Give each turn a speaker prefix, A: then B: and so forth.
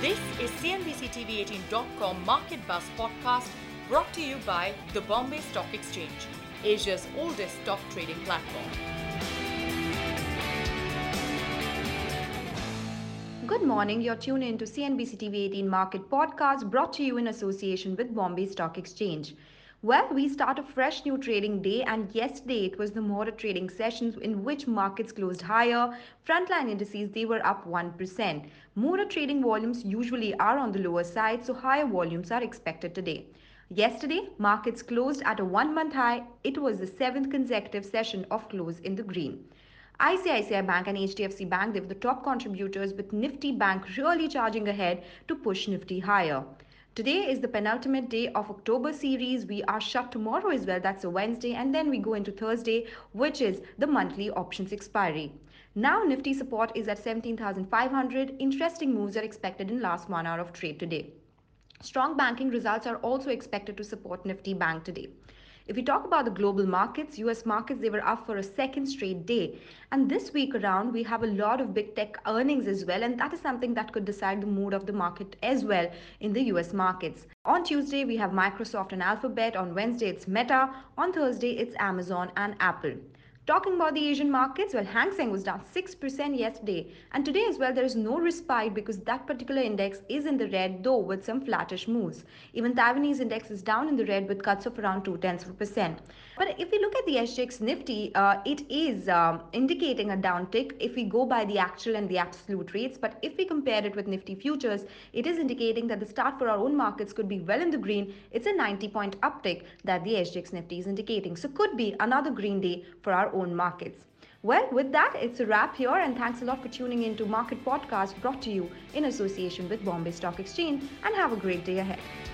A: This is CNBC-TV18.com Market Buzz podcast brought to you by the Bombay Stock Exchange, Asia's oldest stock trading platform.
B: Good morning, you're tuned in to CNBC TV 18 Market Podcast brought to you in association with Bombay Stock Exchange. Well, we start a fresh new trading day, and yesterday it was the moderate trading sessions in which markets closed higher. Frontline indices, they were up 1%. Moderate trading volumes usually are on the lower side, so higher volumes are expected today. Yesterday, markets closed at a 1-month high. It was the 7th consecutive session of close in the green. ICICI Bank and HDFC Bank, they were the top contributors, with Nifty Bank really charging ahead to push Nifty higher. Today is the penultimate day of October series. We are shut tomorrow as well, that's a Wednesday, and then we go into Thursday, which is the monthly options expiry. Now Nifty support is at 17,500. Interesting moves are expected in last 1 hour of trade today. Strong banking results are also expected to support Nifty Bank today. If we talk about the global markets, US markets, they were up for a second straight day. And this week around, we have a lot of big tech earnings as well. And that is something that could decide the mood of the market as well in the US markets. On Tuesday, we have Microsoft and Alphabet. On Wednesday, it's Meta. On Thursday, it's Amazon and Apple. Talking about the Asian markets, well, Hang Seng was down 6% yesterday, and today as well there is no respite because that particular index is in the red, though with some flattish moves. Even Taiwanese index is down in the red with cuts of around 0.2%. But if we look at the SGX Nifty, it is indicating a downtick if we go by the actual and the absolute rates. But if we compare it with Nifty futures, it is indicating that the start for our own markets could be well in the green. It's a 90-point uptick that the SGX Nifty is indicating. So could be another green day for our own markets. Well, with that, it's a wrap here, and thanks a lot for tuning in to Market Podcast brought to you in association with Bombay Stock Exchange, and have a great day ahead.